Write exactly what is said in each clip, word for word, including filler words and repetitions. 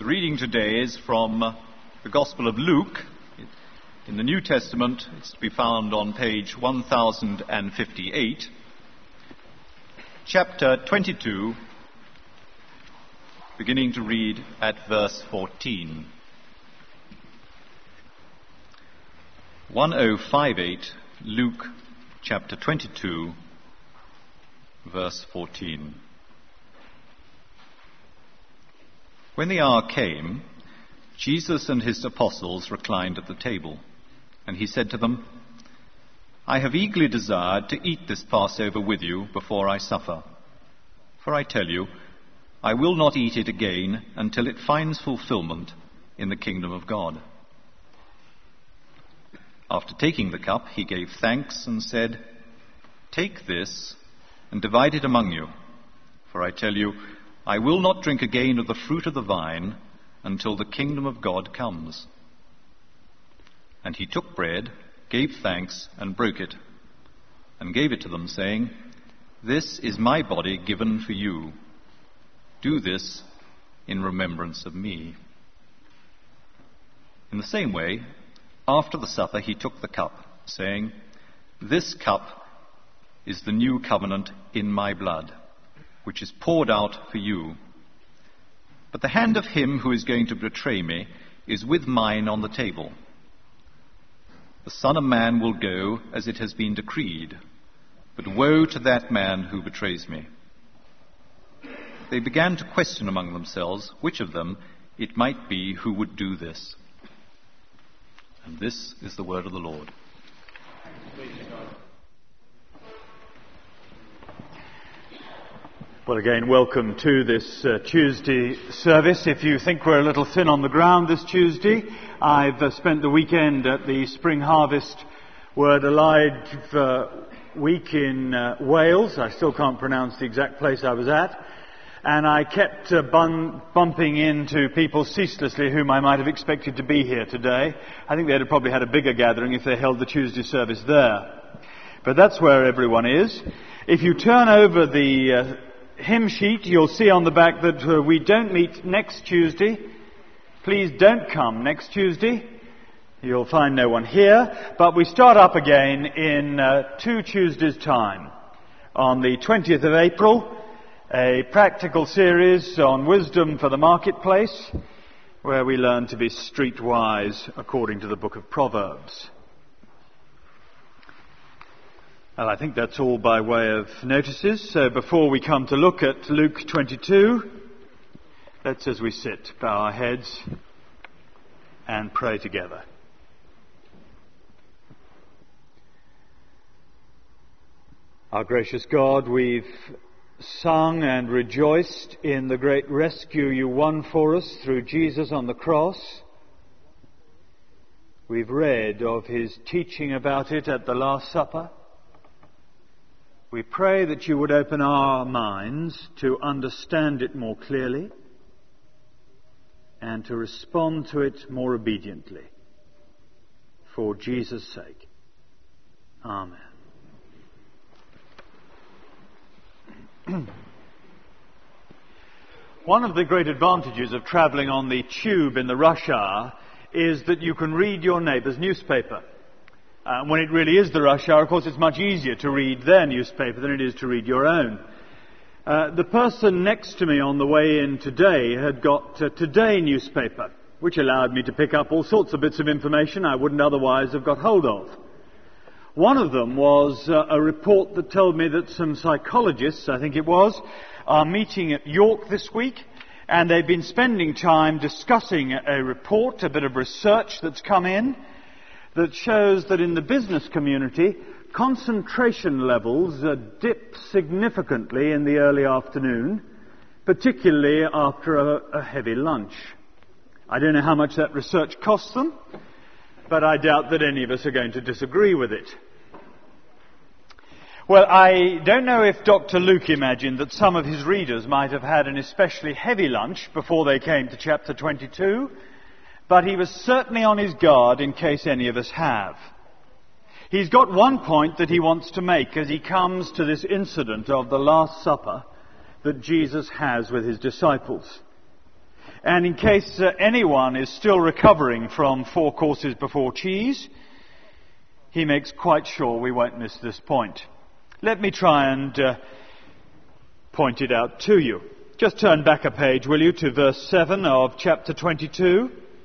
The reading today is from uh, the Gospel of Luke. In the New Testament, it's to be found on page one thousand fifty-eight, chapter twenty-two, beginning to read at verse fourteen. ten fifty-eight, Luke chapter twenty-two, verse fourteen. When the hour came, Jesus and his apostles reclined at the table, and he said to them, I have eagerly desired to eat this Passover with you before I suffer. For I tell you, I will not eat it again until it finds fulfillment in the kingdom of God. After taking the cup, he gave thanks and said, Take this and divide it among you, for I tell you, I will not drink again of the fruit of the vine until the kingdom of God comes. And he took bread, gave thanks, and broke it, and gave it to them, saying, This is my body given for you. Do this in remembrance of me. In the same way, after the supper, he took the cup, saying, This cup is the new covenant in my blood, which is poured out for you. But the hand of him who is going to betray me is with mine on the table. The Son of Man will go as it has been decreed, but woe to that man who betrays me. They began to question among themselves which of them it might be who would do this. And this is the word of the Lord. Well, again, welcome to this uh, Tuesday service. If you think we're a little thin on the ground this Tuesday, I've uh, spent the weekend at the Spring Harvest Word Alive uh, week in uh, Wales. I still can't pronounce the exact place I was at. And I kept uh, bun- bumping into people ceaselessly whom I might have expected to be here today. I think they'd have probably had a bigger gathering if they held the Tuesday service there. But that's where everyone is. If you turn over the uh, hymn sheet, you'll see on the back that uh, we don't meet next Tuesday. Please don't come next Tuesday. You'll find no one here. But we start up again in uh, two Tuesdays' time. On the twentieth of April, a practical series on wisdom for the marketplace, where we learn to be streetwise according to the book of Proverbs. Well, I think that's all by way of notices. So before we come to look at Luke twenty-two, let's, as we sit, bow our heads and pray together. Our gracious God, we've sung and rejoiced in the great rescue you won for us through Jesus on the cross. We've read of his teaching about it at the Last Supper. We pray that you would open our minds to understand it more clearly and to respond to it more obediently. For Jesus' sake. Amen. One of the great advantages of travelling on the tube in the rush hour is that you can read your neighbour's newspaper. Uh, when it really is the rush hour, of course, it's much easier to read their newspaper than it is to read your own. Uh, the person next to me on the way in today had got a Today newspaper, which allowed me to pick up all sorts of bits of information I wouldn't otherwise have got hold of. One of them was uh, a report that told me that some psychologists, I think it was, are meeting at York this week, and they've been spending time discussing a report, a bit of research that's come in, that shows that in the business community, concentration levels uh, dip significantly in the early afternoon, particularly after a, a heavy lunch. I don't know how much that research costs them, but I doubt that any of us are going to disagree with it. Well, I don't know if Doctor Luke imagined that some of his readers might have had an especially heavy lunch before they came to chapter twenty-two, but he was certainly on his guard in case any of us have. He's got one point that he wants to make as he comes to this incident of the Last Supper that Jesus has with his disciples. And in case uh, anyone is still recovering from four courses before cheese, he makes quite sure we won't miss this point. Let me try and uh, point it out to you. Just turn back a page, will you, to verse seven of chapter twenty-two.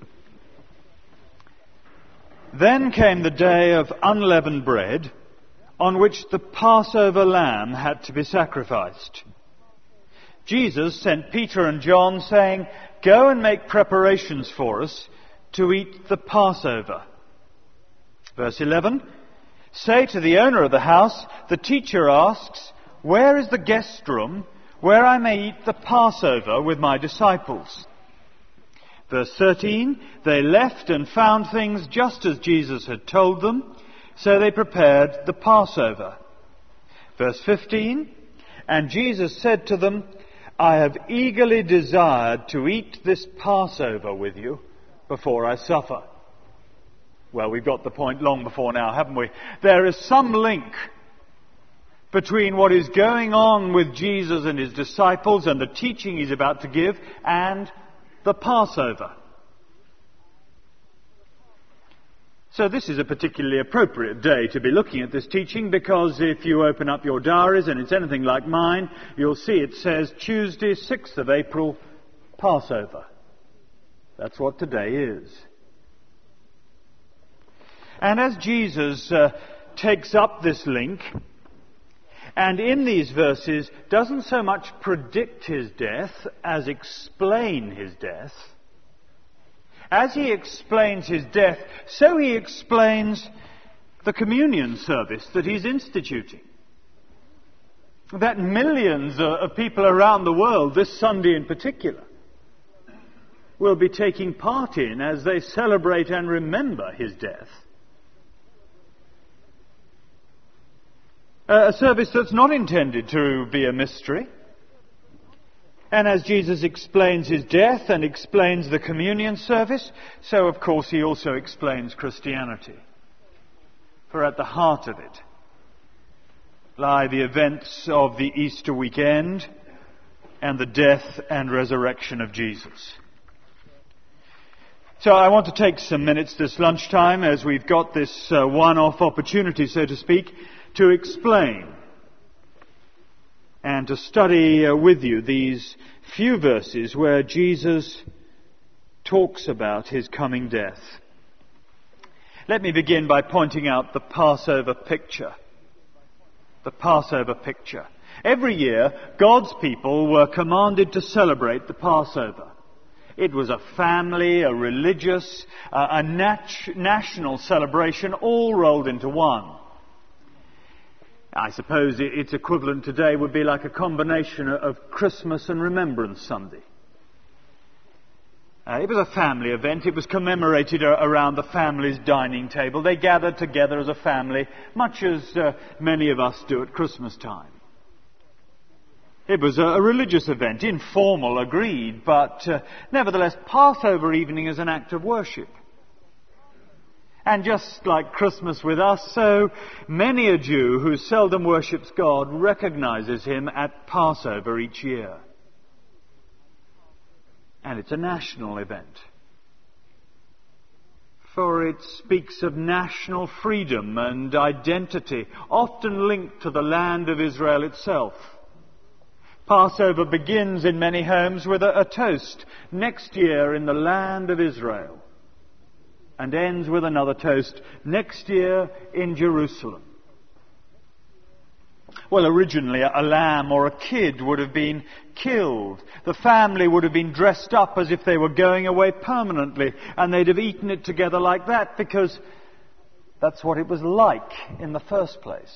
Then came the day of unleavened bread, on which the Passover lamb had to be sacrificed. Jesus sent Peter and John, saying, "Go and make preparations for us to eat the Passover." Verse eleven, "Say to the owner of the house, the teacher asks, where is the guest room where I may eat the Passover with my disciples?" Verse thirteen, "They left and found things just as Jesus had told them, so they prepared the Passover." Verse fifteen, "And Jesus said to them, I have eagerly desired to eat this Passover with you before I suffer." Well, we've got the point long before now, haven't we? There is some link between what is going on with Jesus and his disciples and the teaching he's about to give and the Passover. So this is a particularly appropriate day to be looking at this teaching, because if you open up your diaries and it's anything like mine, you'll see it says Tuesday, sixth of April, Passover. That's what today is. And as Jesus uh, takes up this link, and in these verses doesn't so much predict his death as explain his death, as he explains his death, so he explains the communion service that he's instituting. That millions of people around the world, this Sunday in particular, will be taking part in as they celebrate and remember his death. A service that's not intended to be a mystery. And as Jesus explains his death and explains the communion service, so of course he also explains Christianity. For at the heart of it lie the events of the Easter weekend and the death and resurrection of Jesus. So I want to take some minutes this lunchtime, as we've got this uh, one-off opportunity, so to speak, to explain and to study uh, with you these few verses where Jesus talks about his coming death. Let me begin by pointing out the Passover picture. The Passover picture. Every year, God's people were commanded to celebrate the Passover. It was a family, a religious, uh, a nat- national celebration, all rolled into one. I suppose its equivalent today would be like a combination of Christmas and Remembrance Sunday. Uh, it was a family event. It was commemorated around the family's dining table. They gathered together as a family, much as uh, many of us do at Christmas time. It was a, a religious event, informal, agreed, but uh, nevertheless, Passover evening is an act of worship. And just like Christmas with us, so many a Jew who seldom worships God recognizes him at Passover each year. And it's a national event. For it speaks of national freedom and identity, often linked to the land of Israel itself. Passover begins in many homes with a, a toast, next year in the land of Israel, and ends with another toast, next year in Jerusalem. Well, originally a lamb or a kid would have been killed. The family would have been dressed up as if they were going away permanently, and they'd have eaten it together like that, because that's what it was like in the first place.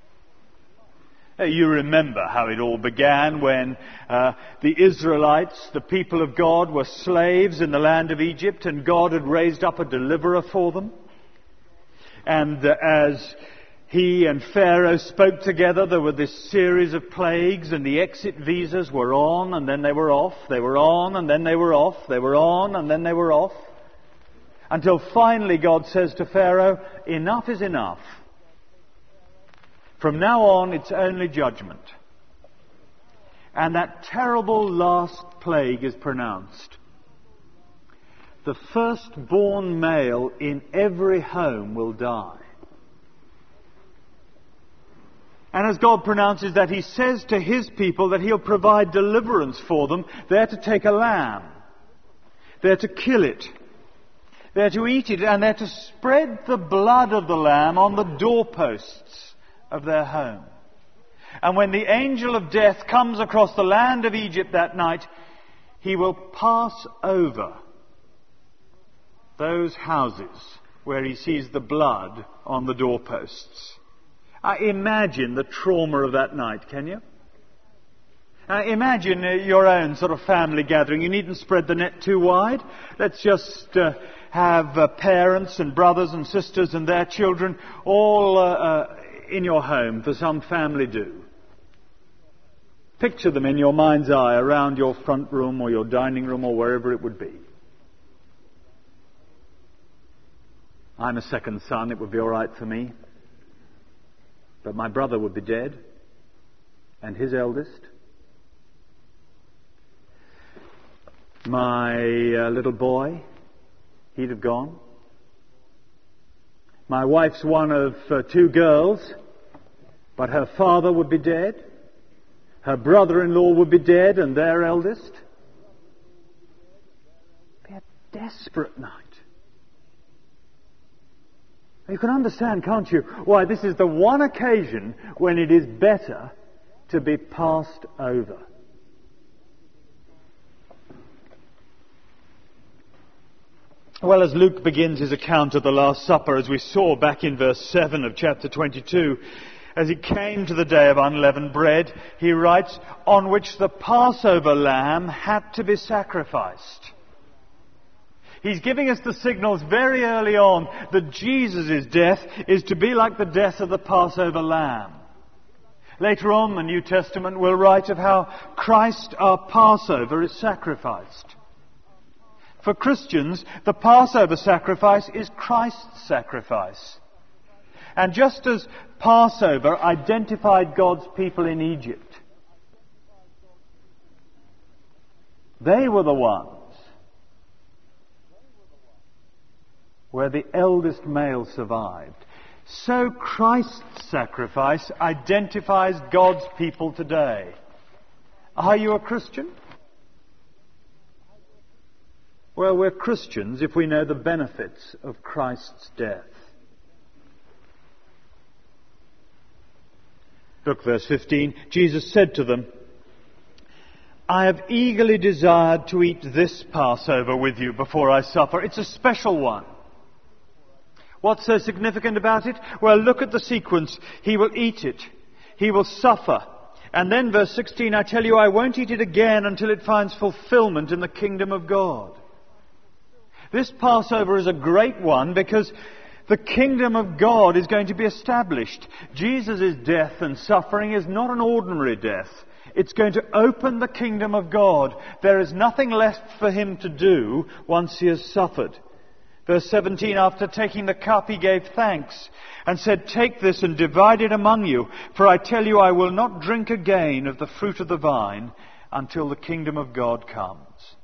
You remember how it all began when uh, the Israelites, the people of God, were slaves in the land of Egypt, and God had raised up a deliverer for them. And uh, as he and Pharaoh spoke together, there were this series of plagues, and the exit visas were on and then they were off, they were on and then they were off, they were on and then they were off. Until finally God says to Pharaoh, enough is enough. From now on, it's only judgment. And that terrible last plague is pronounced. the firstborn male in every home will die. And as God pronounces that, He says to His people that He'll provide deliverance for them. They're to take a lamb. They're to kill it. They're to eat it, and they're to spread the blood of the lamb on the doorposts of their home. And when the angel of death comes across the land of Egypt that night, he will pass over those houses where he sees the blood on the doorposts. Uh, imagine the trauma of that night, can you? Uh, imagine uh, your own sort of family gathering. You needn't spread the net too wide. Let's just uh, have uh, parents and brothers and sisters and their children all uh, uh, in your home for some family do. Picture them in your mind's eye around your front room or your dining room or wherever it would be. I'm a second son. It would be all right for me. But my brother would be dead, and his eldest. My uh, little boy, he'd have gone. My wife's one of uh, two girls, but her father would be dead. Her brother-in-law would be dead, and their eldest. It'd be a desperate night. You can understand, can't you, why this is the one occasion when it is better to be passed over. Well, as Luke begins his account of the Last Supper, as we saw back in verse seven of chapter twenty-two, as it came to the day of unleavened bread, he writes, on which the Passover lamb had to be sacrificed. He's giving us the signals very early on that Jesus' death is to be like the death of the Passover lamb. Later on, the New Testament will write of how Christ, our Passover, is sacrificed. For Christians, the Passover sacrifice is Christ's sacrifice. And just as Passover identified God's people in Egypt, they were the ones where the eldest male survived. So Christ's sacrifice identifies God's people today. Are you a Christian? Well, we're Christians if we know the benefits of Christ's death. Look, verse fifteen. Jesus said to them, I have eagerly desired to eat this Passover with you before I suffer. It's a special one. What's so significant about it? Well, look at the sequence. He will eat it. He will suffer. And then verse sixteen, I tell you, I won't eat it again until it finds fulfillment in the kingdom of God. This Passover is a great one because the kingdom of God is going to be established. Jesus' death and suffering is not an ordinary death. It's going to open the kingdom of God. There is nothing left for him to do once he has suffered. Verse seventeen, after taking the cup, he gave thanks and said, take this and divide it among you, for I tell you, I will not drink again of the fruit of the vine until the kingdom of God comes.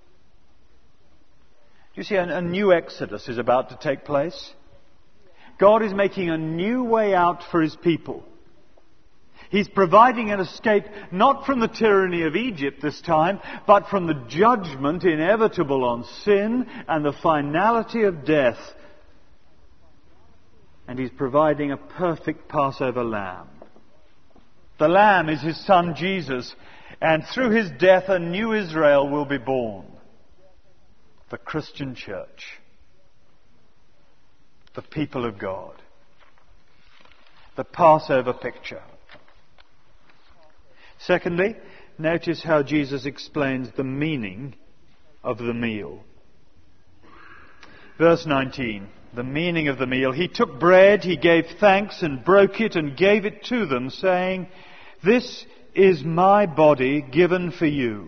You see, a, a new exodus is about to take place. God is making a new way out for his people. He's providing an escape not from the tyranny of Egypt this time, but from the judgment inevitable on sin and the finality of death. And he's providing a perfect Passover lamb. The lamb is his son Jesus, and through his death a new Israel will be born. The Christian church. The people of God. The Passover picture. Secondly, notice how Jesus explains the meaning of the meal. Verse nineteen, the meaning of the meal. He took bread, he gave thanks and broke it and gave it to them, saying, this is my body given for you.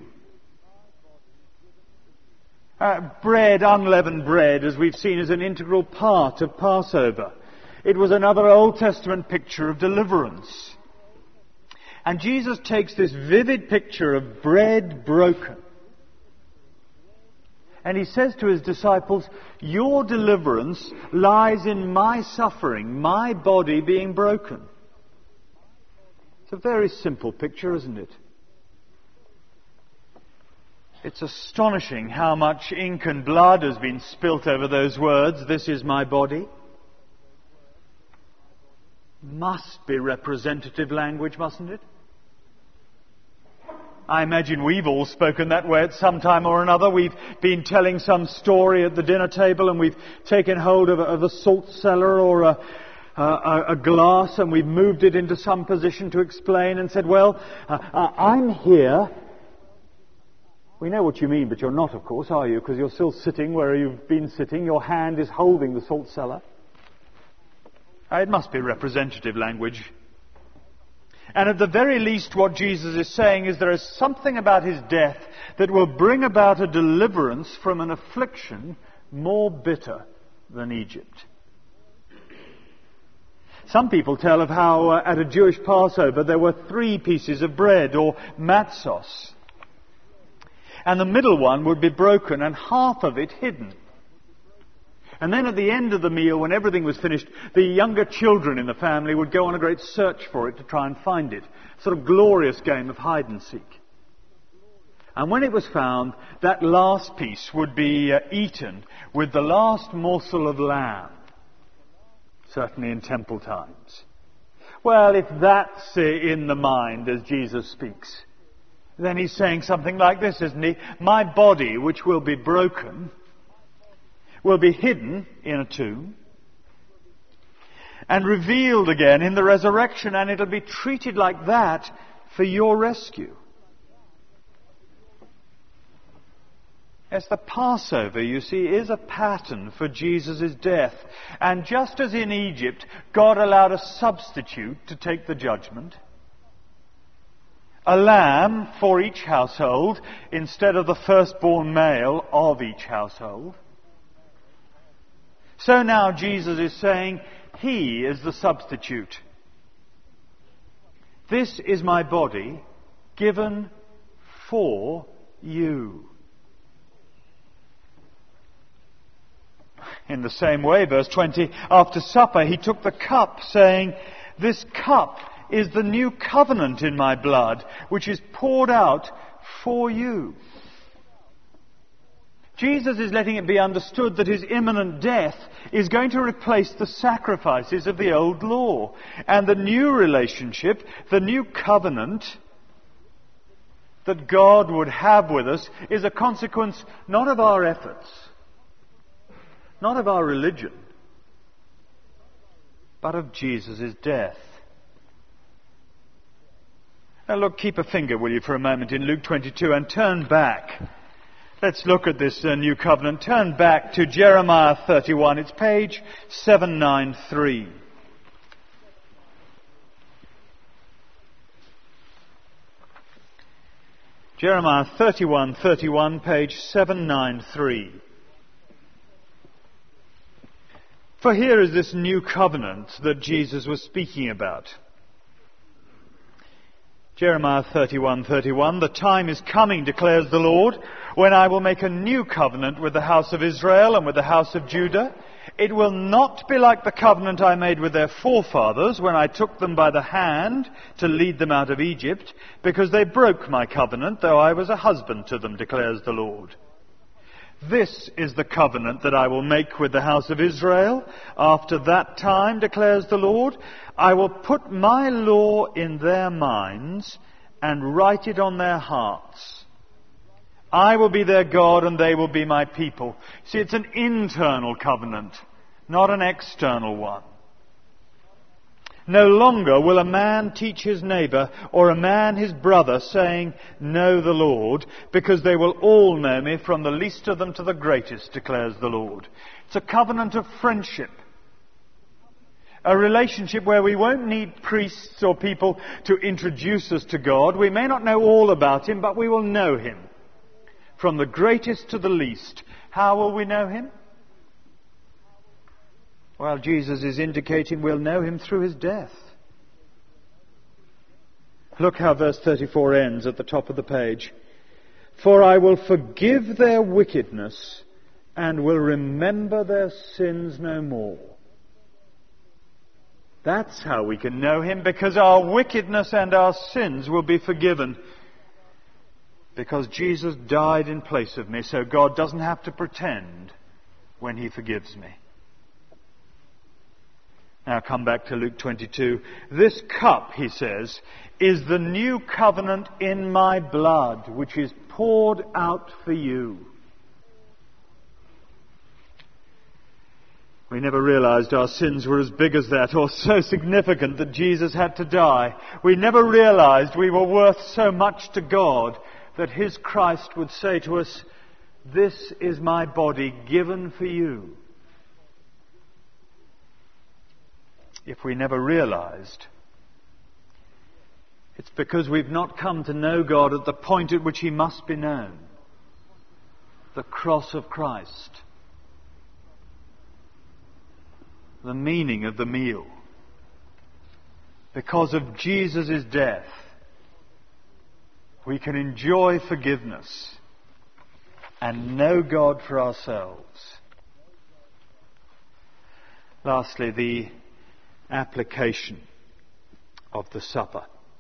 Uh, bread, unleavened bread, as we've seen, is an integral part of Passover. It was another Old Testament picture of deliverance. And Jesus takes this vivid picture of bread broken And he says to his disciples, your deliverance lies in my suffering, my body being broken. It's a very simple picture, isn't it? It's astonishing how much ink and blood has been spilt over those words, this is my body. Must be representative language, mustn't it? I imagine we've all spoken that way at some time or another. We've been telling some story at the dinner table and we've taken hold of a, of a salt cellar or a, a, a glass and we've moved it into some position to explain and said, well, uh, uh, I'm here. We know what you mean, but you're not, of course, are you? Because you're still sitting where you've been sitting. Your hand is holding the salt cellar. Uh, it must be representative language. And at the very least, what Jesus is saying is there is something about his death that will bring about a deliverance from an affliction more bitter than Egypt. Some people tell of how uh, at a Jewish Passover there were three pieces of bread, or matzos. And the middle one would be broken and half of it hidden. And then at the end of the meal, when everything was finished, the younger children in the family would go on a great search for it to try and find it. Sort of glorious game of hide and seek. And when it was found, that last piece would be uh, eaten with the last morsel of lamb. Certainly in temple times. Well, if that's uh, in the mind as Jesus speaks, then he's saying something like this, isn't he? My body, which will be broken, will be hidden in a tomb and revealed again in the resurrection, and it'll be treated like that for your rescue. Yes, the Passover, you see, is a pattern for Jesus' death. And just as in Egypt, God allowed a substitute to take the judgment, a lamb for each household instead of the firstborn male of each household, so now Jesus is saying, he is the substitute. This is my body given for you. In the same way, verse twenty, after supper he took the cup, saying, this cup is the new covenant in my blood, which is poured out for you. Jesus is letting it be understood that his imminent death is going to replace the sacrifices of the old law. And the new relationship, the new covenant that God would have with us is a consequence not of our efforts, not of our religion, but of Jesus' death. Now look, keep a finger, will you, for a moment in Luke twenty-two and turn back. Let's look at this uh, new covenant. Turn back to Jeremiah thirty-one. It's page seven ninety-three. Jeremiah thirty-one thirty-one, page seven ninety-three. For here is this new covenant that Jesus was speaking about. Jeremiah thirty-one thirty-one, the time is coming, declares the Lord, when I will make a new covenant with the house of Israel and with the house of Judah. It will not be like the covenant I made with their forefathers when I took them by the hand to lead them out of Egypt, because they broke my covenant, though I was a husband to them, declares the Lord. This is the covenant that I will make with the house of Israel. After that time, declares the Lord, I will put my law in their minds and write it on their hearts. I will be their God and they will be my people. See, it's an internal covenant, not an external one. No longer will a man teach his neighbour or a man his brother, saying, know the Lord, because they will all know me, from the least of them to the greatest, declares the Lord. It's a covenant of friendship. A relationship where we won't need priests or people to introduce us to God. We may not know all about him, but we will know him. From the greatest to the least. How will we know him? Well, Jesus is indicating we'll know him through his death. Look how verse thirty-four ends at the top of the page. For I will forgive their wickedness and will remember their sins no more. That's how we can know him, because our wickedness and our sins will be forgiven. Because Jesus died in place of me, so God doesn't have to pretend when he forgives me. Now come back to Luke twenty-two. This cup, he says, is the new covenant in my blood, which is poured out for you. We never realized our sins were as big as that, or so significant that Jesus had to die. We never realized we were worth so much to God that his Christ would say to us, "This is my body given for you." If we never realized, it's because we've not come to know God at the point at which he must be known. The cross of Christ. The meaning of the meal. Because of Jesus' death, we can enjoy forgiveness and know God for ourselves. Lastly, the application of the supper.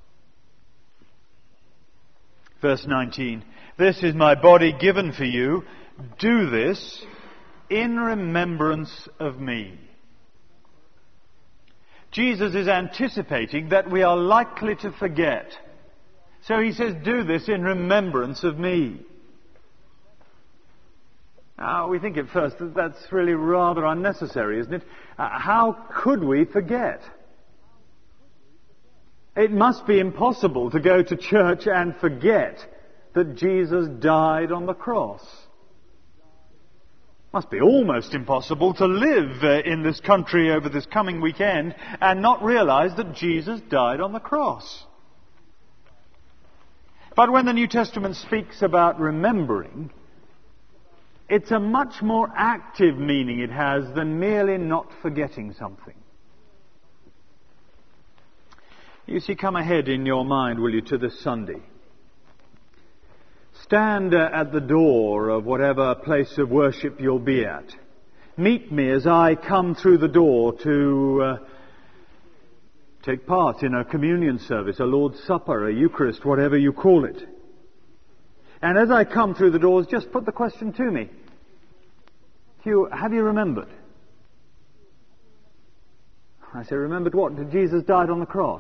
Verse nineteen, "This is my body given for you. Do this in remembrance of me." Jesus is anticipating that we are likely to forget. So he says, "Do this in remembrance of me." Now, we think at first that that's really rather unnecessary, isn't it? Uh, how could we forget? It must be impossible to go to church and forget that Jesus died on the cross. It must be almost impossible to live uh, in this country over this coming weekend and not realize that Jesus died on the cross. But when the New Testament speaks about remembering, it's a much more active meaning it has than merely not forgetting something. You see, come ahead in your mind, will you, to this Sunday. Stand uh, at the door of whatever place of worship you'll be at. Meet me as I come through the door to uh, take part in a communion service, a Lord's Supper, a Eucharist, whatever you call it. And as I come through the doors, just put the question to me. Hugh, have you remembered? I say, remembered what? That Jesus died on the cross.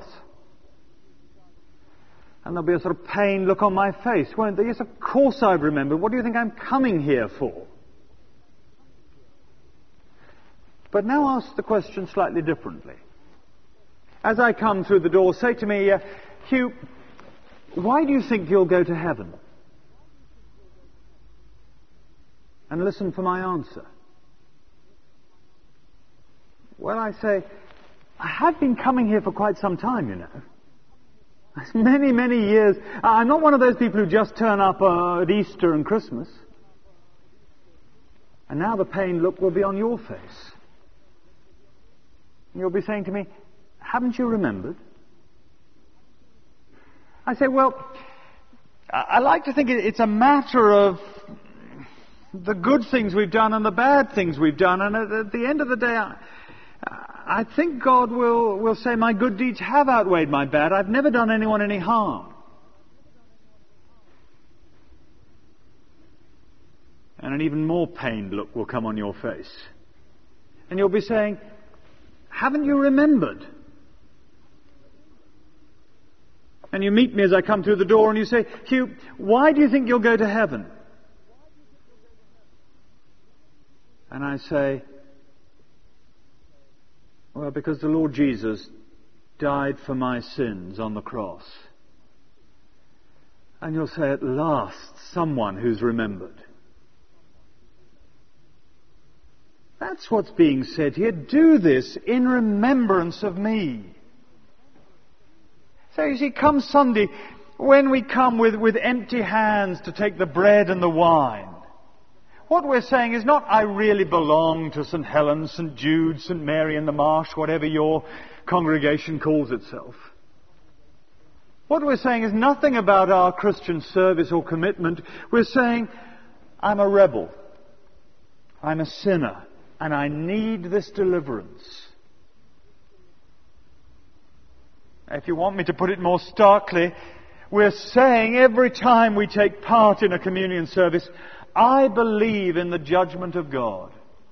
And there'll be a sort of pained look on my face, won't there? Yes, of course I've remembered. What do you think I'm coming here for? But now ask the question slightly differently. As I come through the door, say to me, uh, Hugh, why do you think you'll go to heaven? And listen for my answer. Well, I say, I have been coming here for quite some time, you know. Many, many years. I'm not one of those people who just turn up uh, at Easter and Christmas. And now the pained look will be on your face. And you'll be saying to me, haven't you remembered? I say, well, I like to think it's a matter of the good things we've done and the bad things we've done. And at the end of the day, I, I think God will, will say my good deeds have outweighed my bad. I've never done anyone any harm. And an even more pained look will come on your face. And you'll be saying, haven't you remembered? And you meet me as I come through the door and you say, Hugh, why do you think you'll go to heaven? And I say, well, because the Lord Jesus died for my sins on the cross. And you'll say, at last, someone who's remembered. That's what's being said here. Do this in remembrance of me. So you see, come Sunday, when we come with, with empty hands to take the bread and the wine, what we're saying is not, I really belong to Saint Helens, Saint Jude, Saint Mary in the Marsh, whatever your congregation calls itself. What we're saying is nothing about our Christian service or commitment. We're saying, I'm a rebel. I'm a sinner. And I need this deliverance. If you want me to put it more starkly, we're saying every time we take part in a communion service, I believe in the judgment of God.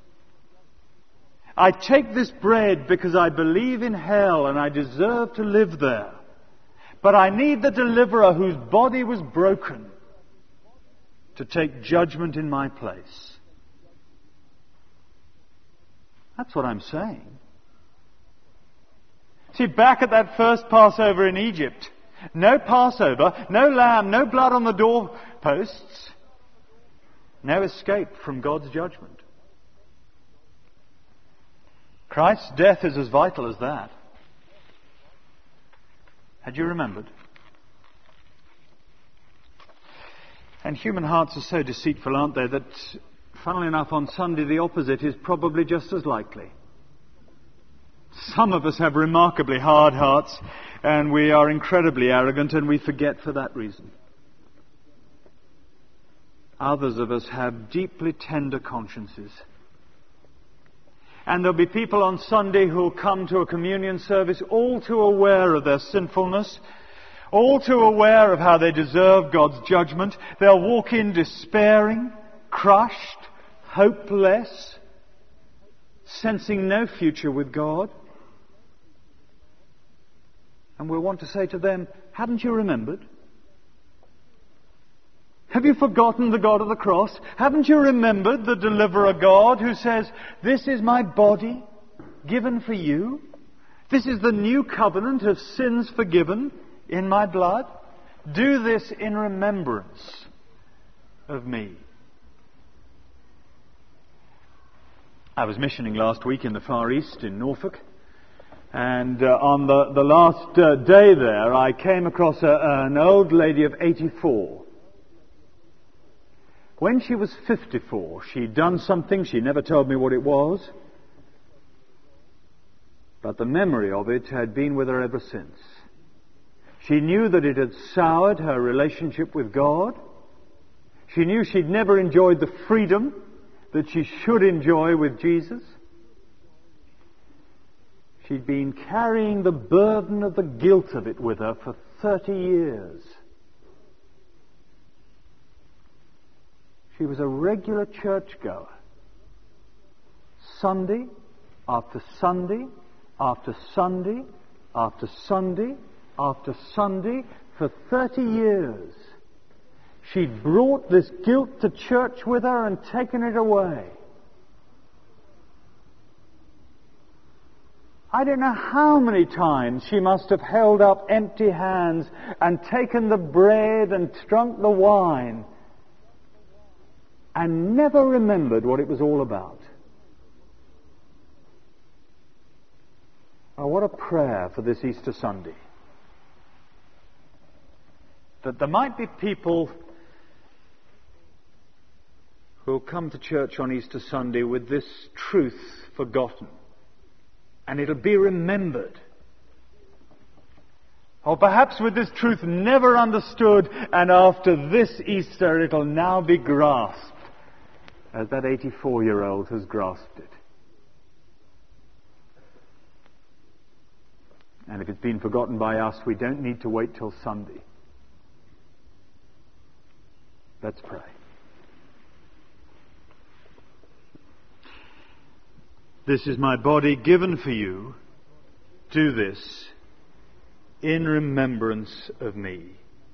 I take this bread because I believe in hell and I deserve to live there. But I need the deliverer whose body was broken to take judgment in my place. That's what I'm saying. See, back at that first Passover in Egypt, no Passover, no lamb, no blood on the doorposts, no escape from God's judgment. Christ's death is as vital as that. Had you remembered? And human hearts are so deceitful, aren't they, that, funnily enough, on Sunday the opposite is probably just as likely. Some of us have remarkably hard hearts, and we are incredibly arrogant, and we forget for that reason. Others of us have deeply tender consciences. And there'll be people on Sunday who'll come to a communion service all too aware of their sinfulness, all too aware of how they deserve God's judgment. They'll walk in despairing, crushed, hopeless, sensing no future with God. And we'll want to say to them, haven't you remembered? Have you forgotten the God of the cross? Haven't you remembered the deliverer God who says, this is my body given for you? This is the new covenant of sins forgiven in my blood. Do this in remembrance of me. I was missioning last week in the Far East in Norfolk. And uh, on the, the last uh, day there, I came across a, an old lady of eighty-four. When she was fifty-four, she'd done something, she never told me what it was, but the memory of it had been with her ever since. She knew that it had soured her relationship with God. She knew she'd never enjoyed the freedom that she should enjoy with Jesus. She'd been carrying the burden of the guilt of it with her for thirty years. She was a regular churchgoer. Sunday after Sunday after Sunday after Sunday after Sunday for thirty years. She'd brought this guilt to church with her and taken it away. I don't know how many times she must have held up empty hands and taken the bread and drunk the wine and never remembered what it was all about. Oh, what a prayer for this Easter Sunday. That there might be people who'll come to church on Easter Sunday with this truth forgotten. And it'll be remembered. Or perhaps with this truth never understood, and after this Easter it'll now be grasped, as that eighty-four-year-old has grasped it. And if it's been forgotten by us, we don't need to wait till Sunday. Let's pray. This is my body given for you. Do this in remembrance of me.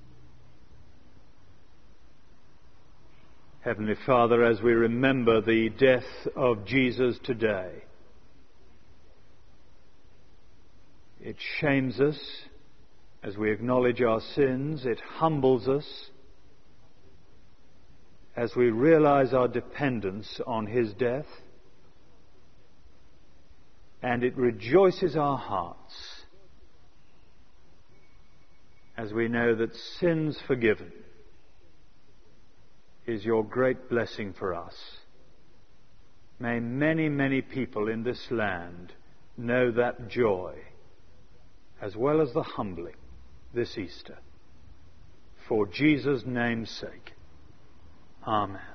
Heavenly Father, as we remember the death of Jesus today, it shames us as we acknowledge our sins. It humbles us as we realize our dependence on His death. And it rejoices our hearts as we know that sins forgiven is your great blessing for us. May many, many people in this land know that joy as well as the humbling this Easter. For Jesus' name's sake. Amen.